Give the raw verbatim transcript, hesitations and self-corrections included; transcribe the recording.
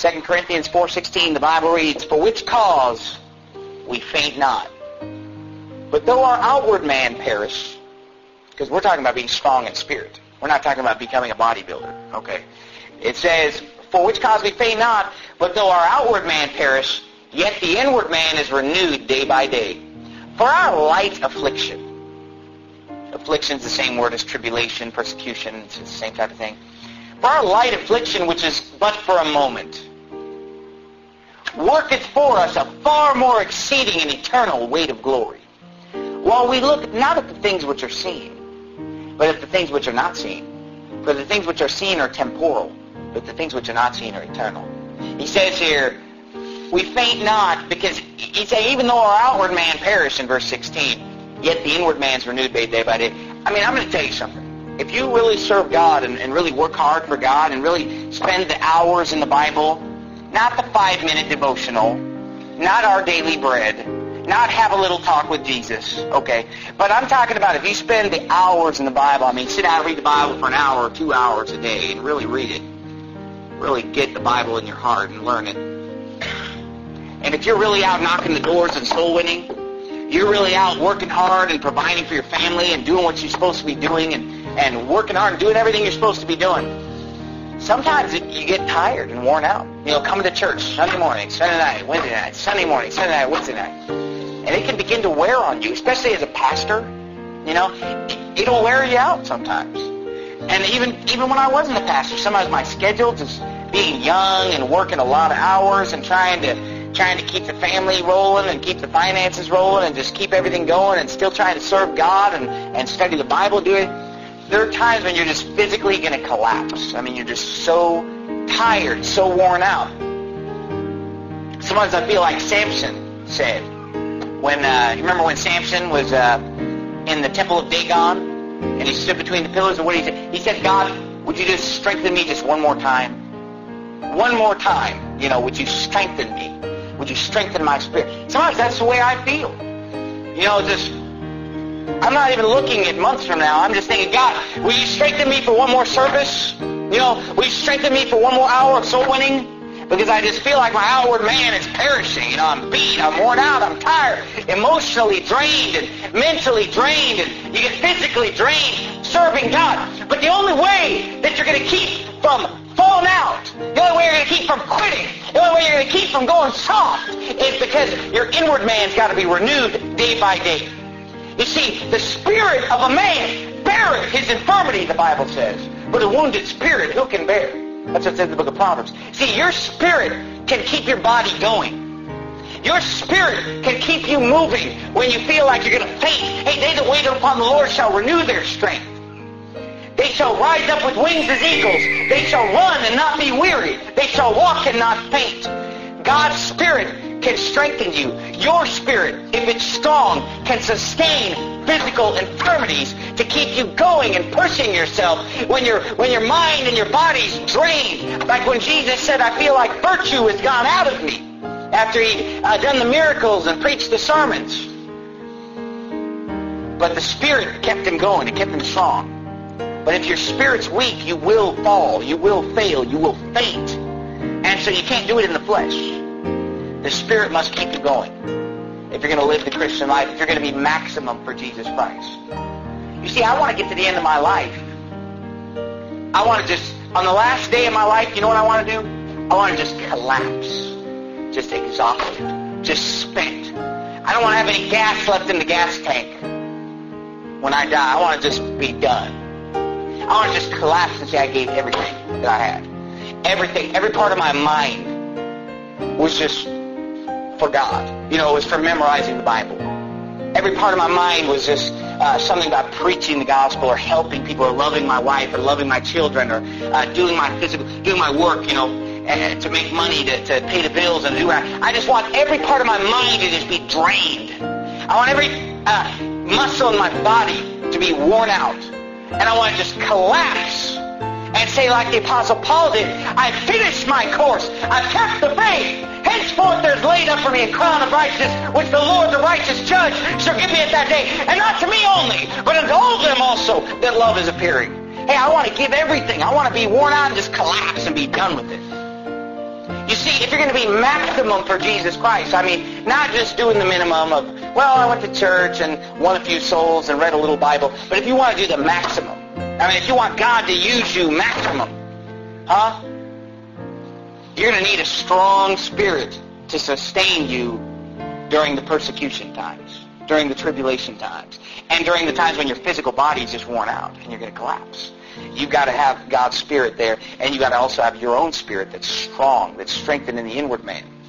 Second Corinthians four sixteen, the Bible reads, "For which cause we faint not. But though our outward man perish," because we're talking about being strong in spirit. We're not talking about becoming a bodybuilder, okay? It says, "For which cause we faint not, but though our outward man perish, yet the inward man is renewed day by day. For our light affliction," affliction is the same word as tribulation, persecution, it's the same type of thing. "For our light affliction, which is but for a moment, worketh for us a far more exceeding and eternal weight of glory. While we look not at the things which are seen, but at the things which are not seen. For the things which are seen are temporal, but the things which are not seen are eternal." He says here, we faint not, because he says, even though our outward man perish in verse sixteen, yet the inward man's renewed day by day. I mean, I'm going to tell you something. If you really serve God and, and really work hard for God and really spend the hours in the Bible, not the five-minute devotional, not our daily bread, not have a little talk with Jesus, okay? But I'm talking about if you spend the hours in the Bible, I mean, sit down and read the Bible for an hour or two hours a day and really read it. Really get the Bible in your heart and learn it. And if you're really out knocking the doors and soul winning, you're really out working hard and providing for your family and doing what you're supposed to be doing and, and working hard and doing everything you're supposed to be doing, sometimes it, you get tired and worn out. You know, coming to church Sunday morning, Sunday night, Wednesday night, Sunday morning, Sunday night, Wednesday night. And it can begin to wear on you, especially as a pastor. You know, it'll wear you out sometimes. And even even when I wasn't a pastor, sometimes my schedule, just being young and working a lot of hours and trying to trying to keep the family rolling and keep the finances rolling and just keep everything going and still trying to serve God and, and study the Bible, do it. There are times when you're just physically going to collapse. I mean, you're just so tired, so worn out. Sometimes I feel like Samson said, when, uh, you remember when Samson was uh, in the temple of Dagon, and he stood between the pillars, and what he said? He said, "God, would you just strengthen me just one more time? One more time, you know, would you strengthen me? Would you strengthen my spirit?" Sometimes that's the way I feel. You know, just, I'm not even looking at months from now. I'm just thinking, "God, will you strengthen me for one more service? You know, will you strengthen me for one more hour of soul winning?" Because I just feel like my outward man is perishing. You know, I'm beat, I'm worn out, I'm tired, emotionally drained and mentally drained, and you get physically drained serving God. But the only way that you're going to keep from falling out, the only way you're going to keep from quitting, the only way you're going to keep from going soft is because your inward man's got to be renewed day by day. You see, the spirit of a man beareth his infirmity, the Bible says, but a wounded spirit who can bear? That's what it says in the book of Proverbs. See, your spirit can keep your body going. Your spirit can keep you moving when you feel like you're going to faint. Hey, they that wait upon the Lord shall renew their strength. They shall rise up with wings as eagles. They shall run and not be weary. They shall walk and not faint. God's spirit can strengthen you. Your spirit, if it's strong, can sustain physical infirmities to keep you going and pushing yourself when your when your mind and your body's drained. Like when Jesus said, "I feel like virtue has gone out of me," after he'd uh, done the miracles and preached the sermons. But the Spirit kept him going. It kept him strong. But if your spirit's weak, you will fall. You will fail. You will faint. And so you can't do it in the flesh. The Spirit must keep you going if you're going to live the Christian life, if you're going to be maximum for Jesus Christ. You see, I want to get to the end of my life. I want to just, on the last day of my life, you know what I want to do? I want to just collapse. Just exhausted. Just spent. I don't want to have any gas left in the gas tank when I die. I want to just be done. I want to just collapse and say I gave everything that I had. Everything, every part of my mind was just for God. You know, it was for memorizing the Bible. Every part of my mind was just uh, something about preaching the gospel or helping people or loving my wife or loving my children or uh, doing my physical, doing my work, you know, and to make money to, to pay the bills and do that. I just want every part of my mind to just be drained. I want every uh, muscle in my body to be worn out. And I want to just collapse and say like the Apostle Paul did, "I finished my course. I've kept the faith. Henceforth there's laid up for me a crown of righteousness, which the Lord, the righteous judge, shall give me at that day. And not to me only, but unto all of them also that love is appearing." Hey, I want to give everything. I want to be worn out and just collapse and be done with it. You See, if you're going to be maximum for Jesus Christ, I mean, not just doing the minimum of, well, I went to church and won a few souls and read a little Bible, but if you want to do the maximum, I mean, if you want God to use you maximum, huh? You're going to need a strong spirit to sustain you during the persecution times, during the tribulation times, and during the times when your physical body is just worn out and you're going to collapse. You've got to have God's Spirit there, and you've got to also have your own spirit that's strong, that's strengthened in the inward man.